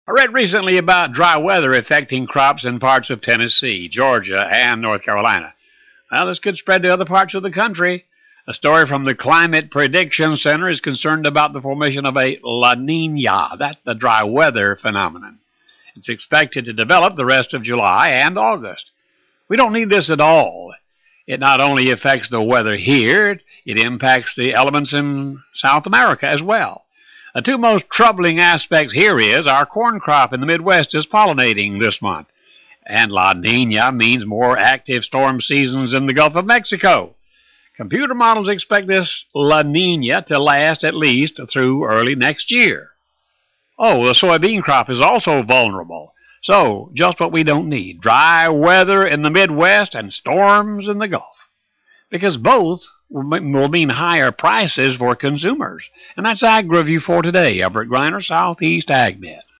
I read recently about dry weather affecting crops in parts of Tennessee, Georgia, and North Carolina. Well, this could spread to other parts of the country. A story from the Climate Prediction Center is concerned about the formation of a La Nina. That's the dry weather phenomenon. It's expected to develop the rest of July and August. We don't need this at all. It not only affects the weather here, it impacts the elements in South America as well. The two most troubling aspects here is our corn crop in the Midwest is pollinating this month, and La Nina means more active storm seasons in the Gulf of Mexico. Computer models expect this La Nina to last at least through early next year. Oh, the soybean crop is also vulnerable. So, just what we don't need. Dry weather in the Midwest and storms in the Gulf. Because both will mean higher prices for consumers. And that's Ag Review for today. Everett Griner, Southeast AgNet.